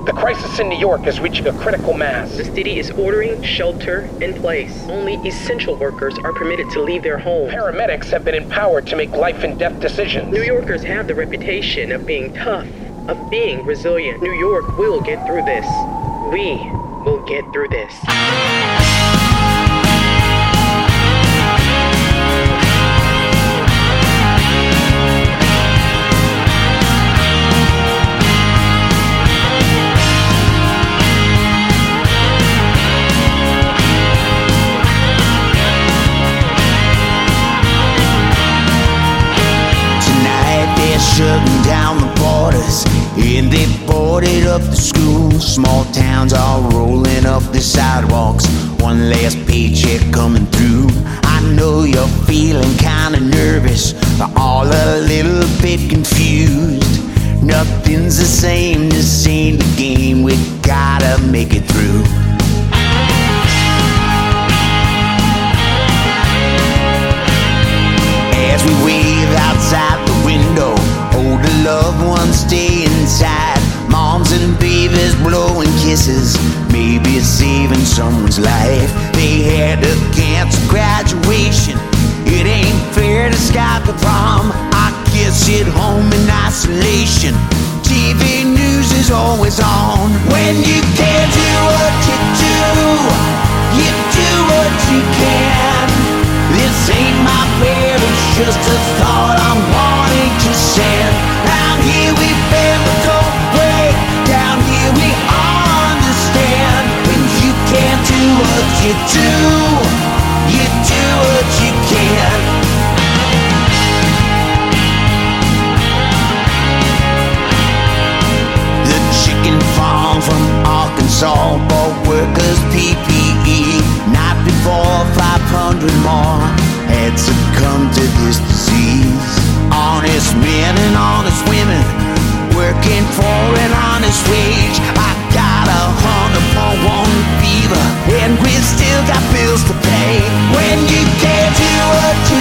The crisis in New York is reaching a critical mass. The city is ordering shelter in place. Only essential workers are permitted to leave their homes. Paramedics have been empowered to make life and death decisions. New Yorkers have the reputation of being tough, of being resilient. New York will get through this. We will get through this. Shutting down the borders, and they boarded up the schools. Small towns all rolling up the sidewalks, one last paycheck coming through. I know you're feeling kinda nervous, but all a little bit confused. Nothing's the same, this ain't the game, we gotta make it through. As we wave outside the window, older loved ones stay inside. Moms and babies blowing kisses, maybe saving someone's life. They had to cancel graduation, it ain't fair to skip the prom. I kids at home in isolation, TV news is always on. When you can't do what you do what you can. This ain't my prayer, it's just a thought I'm wanting to send. Down here we bend but don't break, down here we understand. When you can't do what you do what you can. The chicken farm from Arkansas bought workers PPE. Not before 500 more had succumbed to this disease. Honest men and honest women working for an honest wage. I got 100.1 fever, and we still got bills to pay. When you can't do what you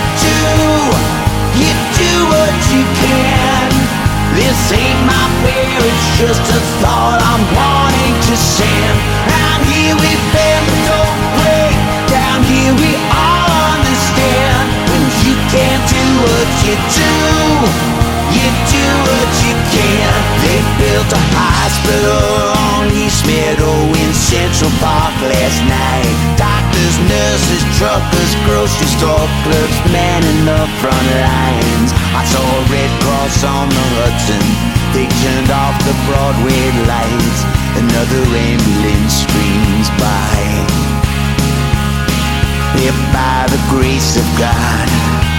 do what you can. This ain't my prayer, it's just a thought I'm wanting to send. Down here we bend but don't break, down here we understand. When you can't do what you do what you can. They built a hospital on East Meadow in Central Park last night. Doctors, nurses, truckers, grocery store clerks manning the front lines. I saw a Red Cross on the Hudson, they turned off the Broadway lights. Another ambulance streams by. If by the grace of God,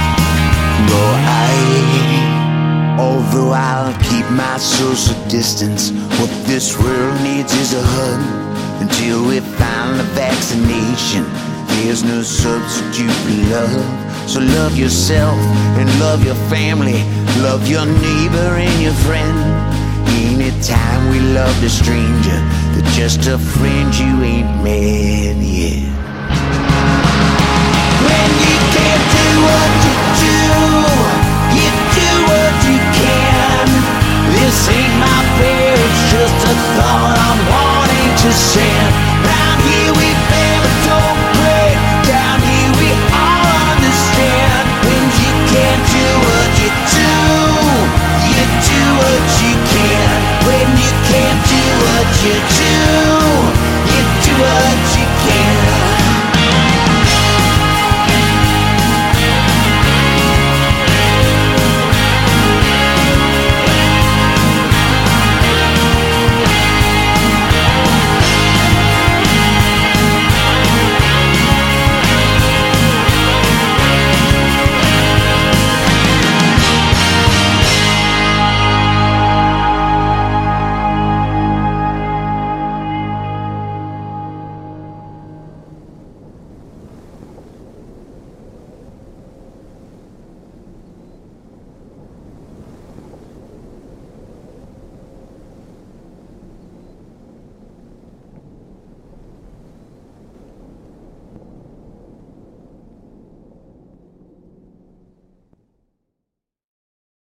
although I'll keep my social distance, what this world needs is a hug. Until we find the vaccination, there's no substitute for love. So love yourself and love your family, love your neighbor and your friend. Anytime we loved a stranger, they're just a friend you ain't met yet. When you can't do what you do